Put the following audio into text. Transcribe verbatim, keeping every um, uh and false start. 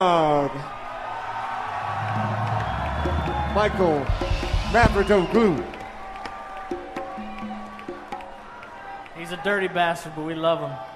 Michael Mavrodoglu. He's a dirty bastard, but we love him.